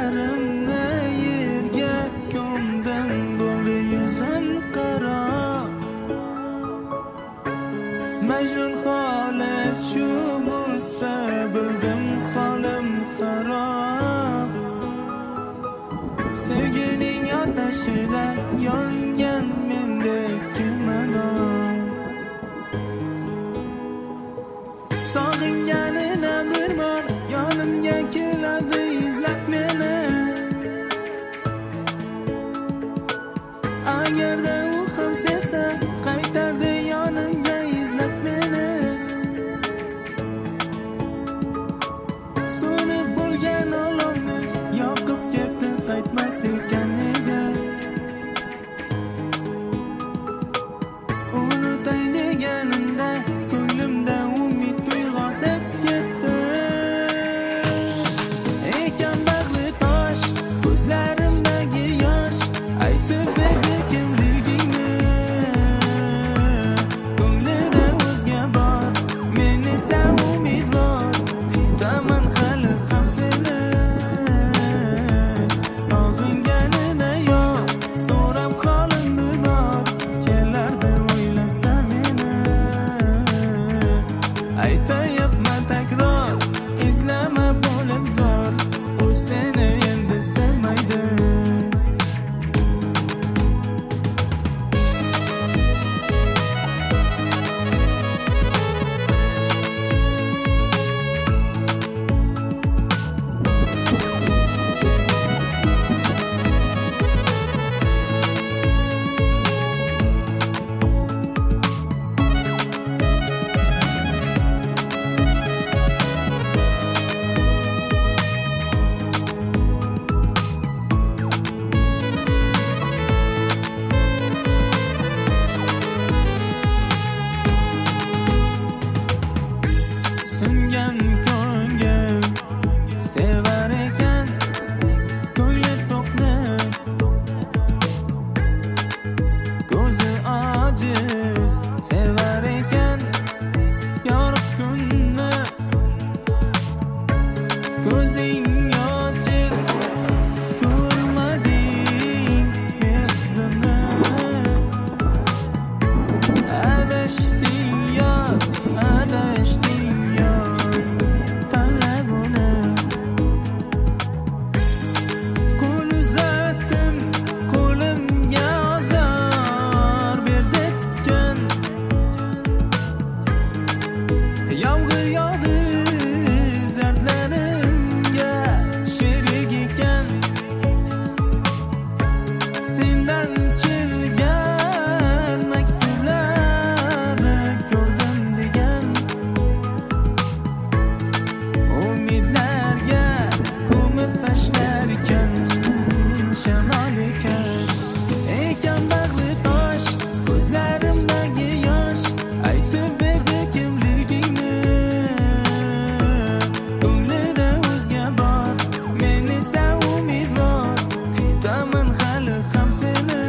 ko'zlarimni yerga ko'mdim, bo'ldi yuzim qaro. Majnun holi shu bo'lsa, bildim holim xarob. Sevgining otashidan yongan mendek kimmadon. Sog'inganina bir bor yonimga keladi izlab meni. Agarda u ham sevsa, qaytardi yonimga izlab meni. So'nib bo'lgan olovni yoqib ketdi, qaytmas ekan nega. Unutay deganimda ko'nglimda umid uyg'otib ketdi. Ekan bag'ri tosh, ko'zlarimdagi yosh, aytib berdi kimligingni. Ko'nglida o'zga bor, men esa umidvor, kutaman hali ham seni. Sog'inganida yo'q, so'rab holimni bor, kelardi o'ylasa meni. Aytayapman takror, izlama bo'lib zor, u seni endi sevmaydi. Singan ko'ngil sevar ekan ko'ngli to'qni, ko'zi ojiz sevar ekan yorug' kunni. Ko'zing ochiq ko'rmading mehrini. Adashding yor, adashding yor, tanlab uni. Qo'l uzatdim, qo'limga ozor berdi tikan. Yomg'ir yog'di dardlarimga sherik ekan. Sendan kelgan maktublarni ko'rdim degan. Umidlarga ko'mib tashlar ekan shamol ekan. Ekan bag'ri tosh, ko'zlarimdagi yosh, aytib berdi kimligingni. Ko'nglida o'zga bor, men esa umidvor, kutaman hali ham seni.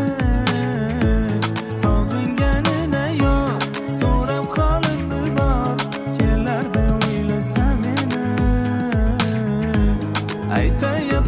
Sog'inganida yo'q, so'rab holimni bor, kelardi o'ylasa meni. Aytayapman